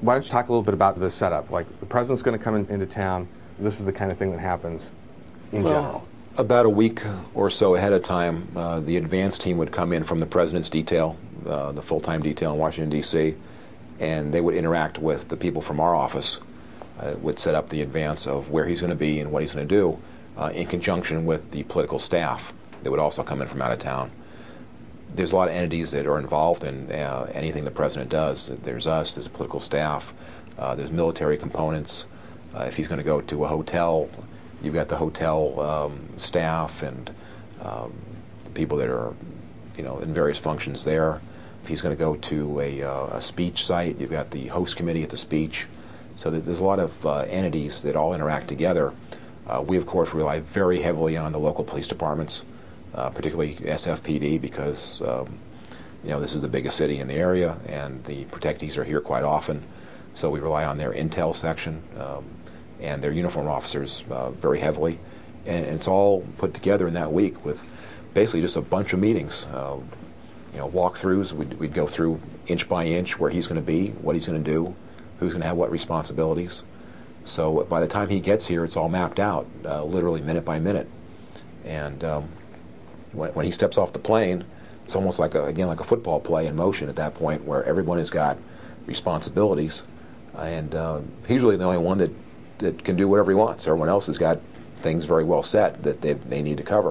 Why don't you talk a little bit about the setup? Like, the president's going to come into town. This is the kind of thing that happens in general. About a week or so ahead of time, the advance team would come in from the president's detail, the full-time detail in Washington, D.C., and they would interact with the people from our office, would set up the advance of where he's going to be and what he's going to do in conjunction with the political staff that would also come in from out of town. There's a lot of entities that are involved in anything the president does. There's us, there's a political staff, there's military components. If he's going to go to a hotel, you've got the hotel staff and people that are, in various functions there. If he's going to go to a speech site, you've got the host committee at the speech. So there's a lot of entities that all interact together. We, of course, rely very heavily on the local police departments, particularly SFPD, because this is the biggest city in the area, and the protectees are here quite often. So we rely on their intel section and their uniformed officers very heavily. And it's all put together in that week with basically just a bunch of meetings. Walkthroughs. We'd go through inch by inch where he's going to be, what he's going to do, who's going to have what responsibilities. So by the time he gets here, it's all mapped out, literally minute by minute. And when he steps off the plane, it's almost like a football play in motion at that point, where everyone has got responsibilities, and he's really the only one that can do whatever he wants. Everyone else has got things very well set that they need to cover.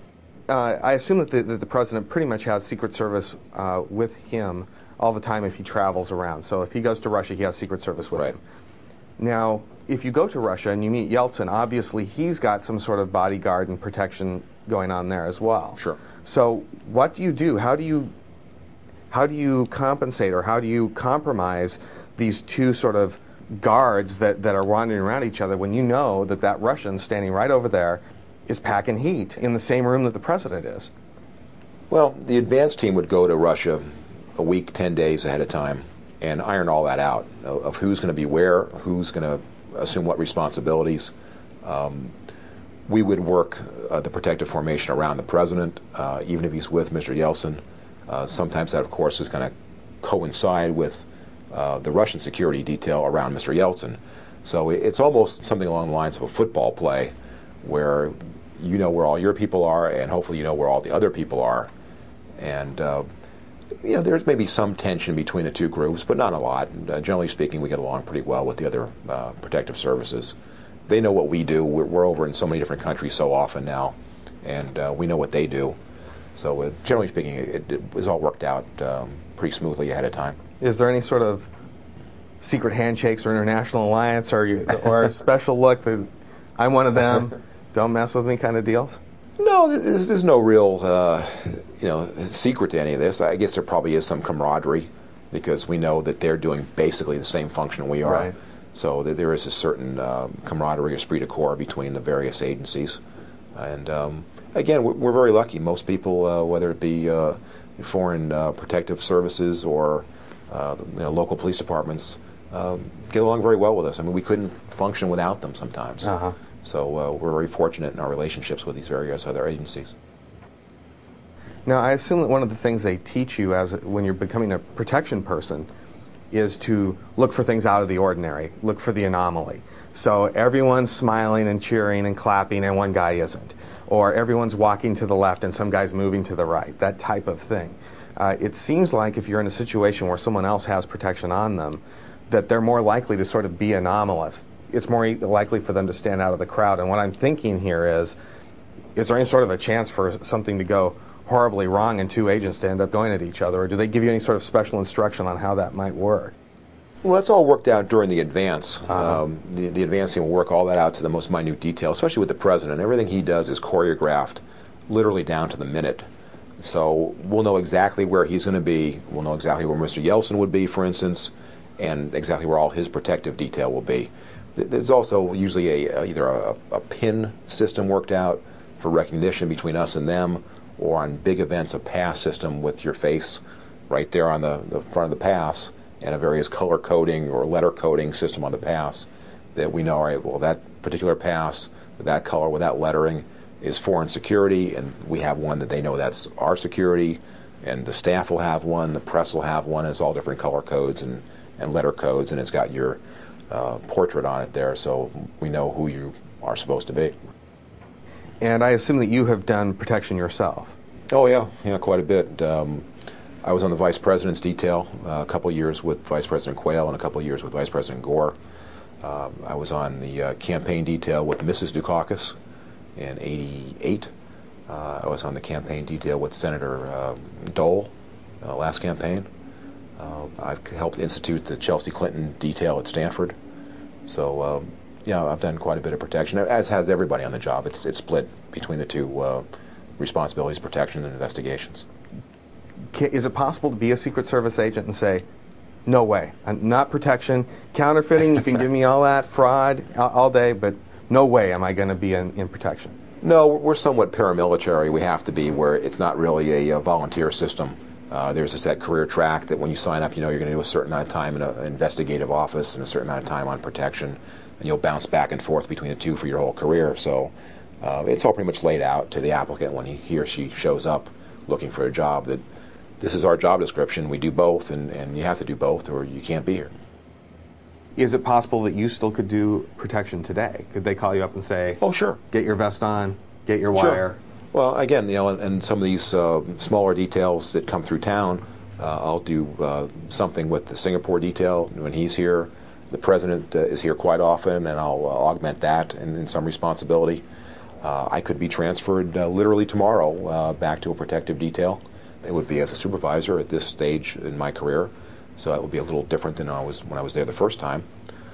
I assume that the president pretty much has Secret Service with him all the time if he travels around. So if he goes to Russia, he has Secret Service with him. Now, if you go to Russia and you meet Yeltsin, obviously he's got some sort of bodyguard and protection going on there as well. Sure. So what do you do? How do you compensate, or how do you compromise these two sort of guards that are wandering around each other when you know that Russian standing right over there is packing heat in the same room that the president is? Well, the advance team would go to Russia a week, 10 days ahead of time and iron all that out of who's going to be where, who's going to assume what responsibilities. We would work the protective formation around the president, even if he's with Mr. Yeltsin. Sometimes that, of course, is going to coincide with the Russian security detail around Mr. Yeltsin. So it's almost something along the lines of a football play, where you know where all your people are, and hopefully you know where all the other people are. And there's maybe some tension between the two groups, but not a lot. Generally speaking, we get along pretty well with the other protective services. They know what we do. We're over in so many different countries so often now, and we know what they do. So generally speaking, it was all worked out pretty smoothly ahead of time. Is there any sort of secret handshakes or international alliance or a special look that I'm one of them, don't mess with me kind of deals? No, there's no real secret to any of this. I guess there probably is some camaraderie, because we know that they're doing basically the same function we are. Right. So there is a certain camaraderie, esprit de corps between the various agencies. And again, we're very lucky. Most people, whether it be foreign protective services or local police departments, get along very well with us. I mean, we couldn't function without them sometimes. Uh-huh. So we're very fortunate in our relationships with these various other agencies. Now, I assume that one of the things they teach you when you're becoming a protection person is to look for things out of the ordinary, look for the anomaly. So everyone's smiling and cheering and clapping and one guy isn't. Or everyone's walking to the left and some guy's moving to the right, that type of thing. It seems like if you're in a situation where someone else has protection on them, that they're more likely to sort of be anomalous. It's more likely for them to stand out of the crowd. And what I'm thinking here is there any sort of a chance for something to go horribly wrong and two agents to end up going at each other? Or do they give you any sort of special instruction on how that might work? Well, that's all worked out during the advance. Uh-huh. The advance team will work all that out to the most minute detail, especially with the president. Everything he does is choreographed literally down to the minute. So we'll know exactly where he's going to be. We'll know exactly where Mr. Yeltsin would be, for instance, and exactly where all his protective detail will be. There's also usually either a pin system worked out for recognition between us and them, or on big events, a pass system with your face right there on the front of the pass, and a various color coding or letter coding system on the pass that we know, all right, well, that particular pass with that color, with that lettering, is foreign security, and we have one that they know that's our security, and the staff will have one, the press will have one, and it's all different color codes and and letter codes, and it's got your portrait on it there, so we know who you are supposed to be. And I assume that you have done protection yourself. Oh yeah, quite a bit. I was on the Vice President's detail a couple of years with Vice President Quayle and a couple of years with Vice President Gore. I was on the campaign detail with Mrs. Dukakis in '88. I was on the campaign detail with Senator Dole last campaign. I've helped institute the Chelsea Clinton detail at Stanford. So yeah, I've done quite a bit of protection, as has everybody on the job. It's split between the two responsibilities, protection and investigations. Is it possible to be a Secret Service agent and say, no way, not protection, counterfeiting, you can give me all that, fraud, all day, but no way am I going to be in protection? No, we're somewhat paramilitary. We have to be, where it's not really a volunteer system. There's a set career track that when you sign up, you know you're going to do a certain amount of time in an investigative office and a certain amount of time on protection, and you'll bounce back and forth between the two for your whole career. So it's all pretty much laid out to the applicant when he or she shows up looking for a job, that this is our job description, we do both, and you have to do both or you can't be here. Is it possible that you still could do protection today? Could they call you up and say, oh, sure, get your vest on, get your wire? Sure. Well, again, you know, and some of these smaller details that come through town, I'll do something with the Singapore detail when he's here. The President is here quite often, and I'll augment that in some responsibility. I could be transferred literally tomorrow back to a protective detail. It would be as a supervisor at this stage in my career, so it would be a little different than when I was there the first time.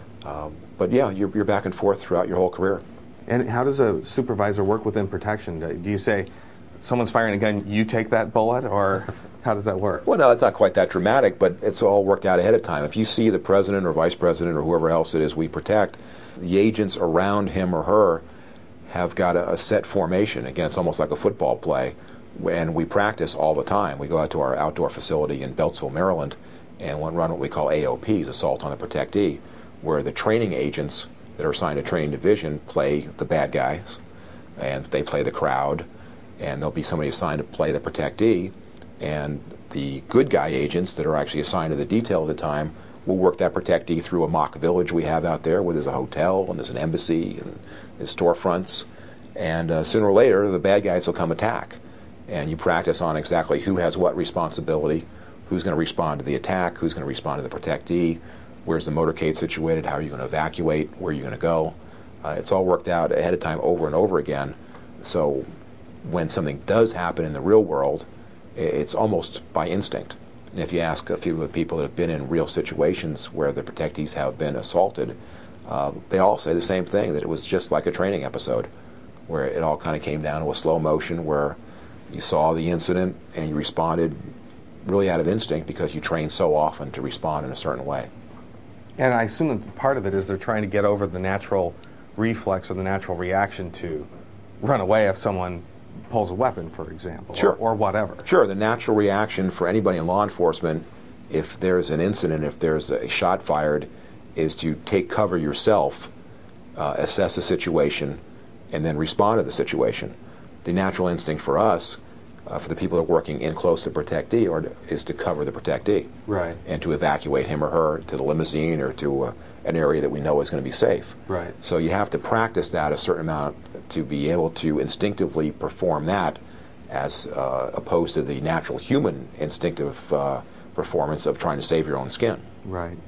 But yeah, you're back and forth throughout your whole career. And how does a supervisor work within protection? Do you say, someone's firing a gun, you take that bullet, or how does that work? Well, no, it's not quite that dramatic, but it's all worked out ahead of time. If you see the President or Vice President or whoever else it is we protect, the agents around him or her have got a set formation. Again, it's almost like a football play. And we practice all the time. We go out to our outdoor facility in Beltsville, Maryland, and run what we call AOPs, Assault on the Protectee, where the training agents that are assigned to training division play the bad guys, and they play the crowd, and there'll be somebody assigned to play the protectee, and the good guy agents that are actually assigned to the detail at the time will work that protectee through a mock village we have out there where there's a hotel and there's an embassy and there's storefronts, and sooner or later the bad guys will come attack. And you practice on exactly who has what responsibility, who's going to respond to the attack, who's going to respond to the protectee, where's the motorcade situated, how are you going to evacuate, where are you going to go. It's all worked out ahead of time over and over again. So when something does happen in the real world, it's almost by instinct. And if you ask a few of the people that have been in real situations where the protectees have been assaulted, they all say the same thing, that it was just like a training episode, where it all kind of came down to a slow motion where you saw the incident and you responded really out of instinct because you train so often to respond in a certain way. And I assume that part of it is they're trying to get over the natural reflex or the natural reaction to run away if someone pulls a weapon, for example, sure, or whatever. Sure, the natural reaction for anybody in law enforcement, if there's an incident, if there's a shot fired, is to take cover yourself, assess the situation, and then respond to the situation. The natural instinct for us, for the people that are working in close to the protectee, is to cover the protectee. Right. And to evacuate him or her to the limousine or to an area that we know is going to be safe. Right. So you have to practice that a certain amount to be able to instinctively perform that, as opposed to the natural human instinctive performance of trying to save your own skin. Right.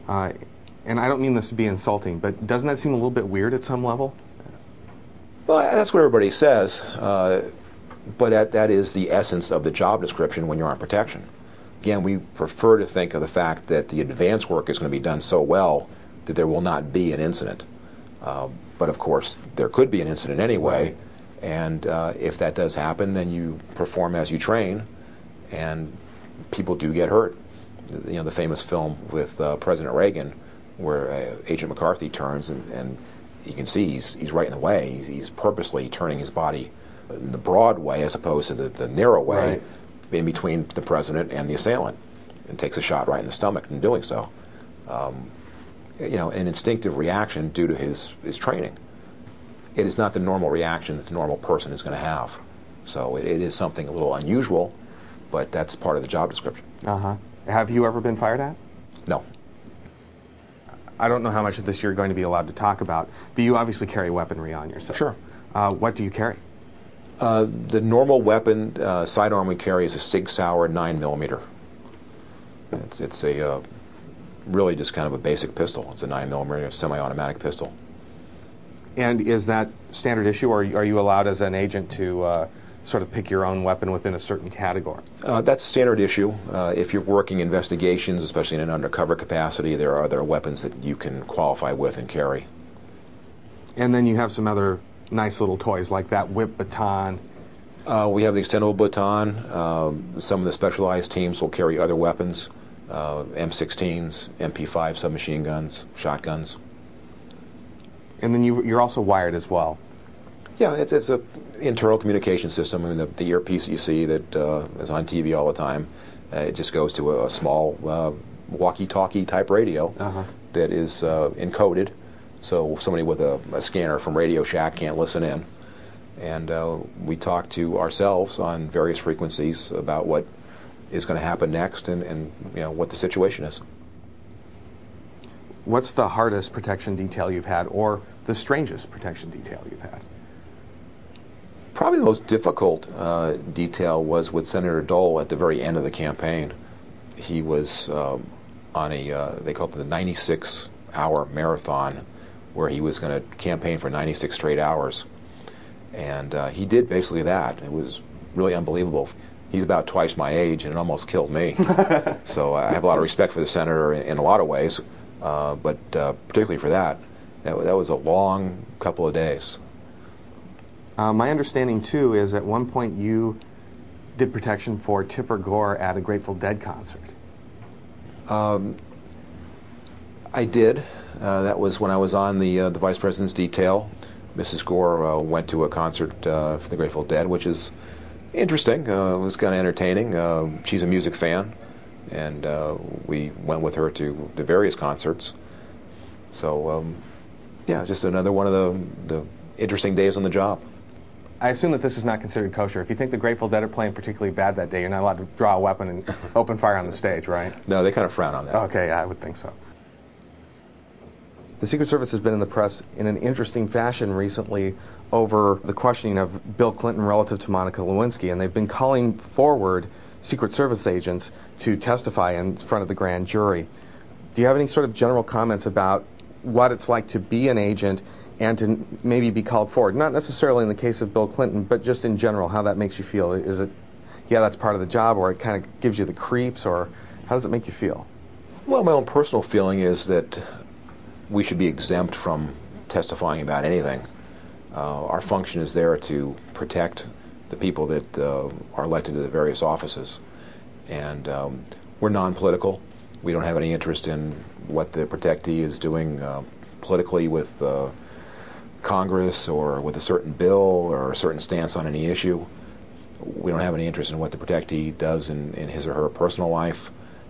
And I don't mean this to be insulting, but doesn't that seem a little bit weird at some level? Well, that's what everybody says, but that is the essence of the job description when you're on protection. Again, we prefer to think of the fact that the advance work is going to be done so well that there will not be an incident. But of course, there could be an incident anyway, and if that does happen, then you perform as you train, and people do get hurt. You know, the famous film with President Reagan, where Agent McCarthy turns and you can see he's right in the way. He's purposely turning his body in the broad way as opposed to the narrow way, right, in between the president and the assailant, and takes a shot right in the stomach in doing so. You know, an instinctive reaction due to his training. It is not the normal reaction that the normal person is going to have. So it is something a little unusual, but that's part of the job description. Uh-huh. Have you ever been fired at? No. I don't know how much of this you're going to be allowed to talk about, but you obviously carry weaponry on yourself. Sure. What do you carry? The normal weapon, sidearm we carry is a Sig Sauer 9mm. It's a really just kind of a basic pistol. It's a 9mm semi-automatic pistol. And is that standard issue, or are you allowed as an agent to sort of pick your own weapon within a certain category? That's standard issue. If you're working investigations, especially in an undercover capacity, there are other weapons that you can qualify with and carry. And then you have some other nice little toys like that whip baton. We have the extendable baton. Some of the specialized teams will carry other weapons, M16s, MP5 submachine guns, shotguns. And then you're also wired as well. Yeah, it's a internal communication system. I mean, the earpiece you see that is on TV all the time, it just goes to a small walkie-talkie type radio that is encoded, so somebody with a scanner from Radio Shack can't listen in. And we talk to ourselves on various frequencies about what is going to happen next and what the situation is. What's the hardest protection detail you've had, or the strangest protection detail you've had? Probably the most difficult detail was with Senator Dole at the very end of the campaign. He was on they called it the 96-hour marathon, where he was going to campaign for 96 straight hours. And he did basically that. It was really unbelievable. He's about twice my age, and it almost killed me. So I have a lot of respect for the senator in a lot of ways, but particularly for that. That was a long couple of days. My understanding, too, is at one point you did protection for Tipper Gore at a Grateful Dead concert. I did. That was when I was on the Vice President's detail. Mrs. Gore went to a concert for the Grateful Dead, which is interesting. It was kind of entertaining. She's a music fan, and we went with her to the various concerts. So, yeah, just another one of the interesting days on the job. I assume that this is not considered kosher. If you think the Grateful Dead are playing particularly bad that day, you're not allowed to draw a weapon and open fire on the stage, right? No, they kind of frown on that. Okay, I would think so. The Secret Service has been in the press in an interesting fashion recently over the questioning of Bill Clinton relative to Monica Lewinsky, and they've been calling forward Secret Service agents to testify in front of the grand jury. Do you have any sort of general comments about what it's like to be an agent and to maybe be called forward? Not necessarily in the case of Bill Clinton, but just in general, how that makes you feel. Is it, yeah, that's part of the job, or it kind of gives you the creeps, or how does it make you feel? Well, my own personal feeling is that we should be exempt from testifying about anything. Our function is there to protect the people that are elected to the various offices. And we're non-political. We don't have any interest in what the protectee is doing politically with Congress or with a certain bill or a certain stance on any issue. We don't have any interest in what the protectee does in his or her personal life.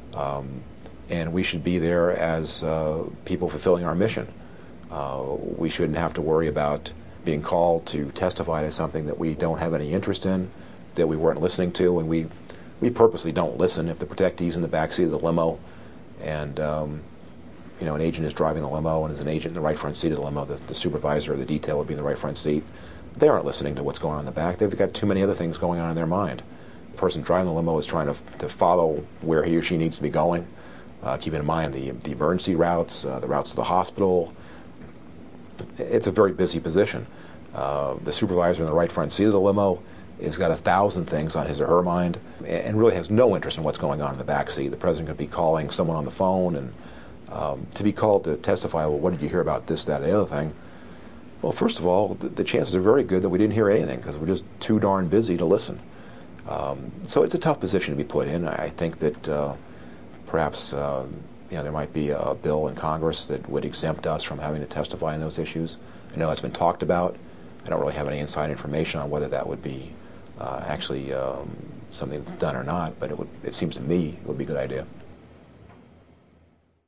And we should be there as people fulfilling our mission. We shouldn't have to worry about being called to testify to something that we don't have any interest in, that we weren't listening to, and we purposely don't listen. If the protectee's in the backseat of the limo and an agent is driving the limo and is an agent in the right front seat of the limo, the supervisor of the detail would be in the right front seat, they aren't listening to what's going on in the back. They've got too many other things going on in their mind. The person driving the limo is trying to follow where he or she needs to be going, keeping in mind the emergency routes, the routes to the hospital. It's a very busy position. The supervisor in the right front seat of the limo has got 1,000 things on his or her mind and really has no interest in what's going on in the back seat. The president could be calling someone on the phone, and to be called to testify, well, what did you hear about this, that, and the other thing? Well, first of all, the chances are very good that we didn't hear anything because we're just too darn busy to listen. So it's a tough position to be put in. I think that perhaps there might be a bill in Congress that would exempt us from having to testify on those issues. I know that's been talked about. I don't really have any inside information on whether that would be actually something that's done or not, but it seems to me it would be a good idea.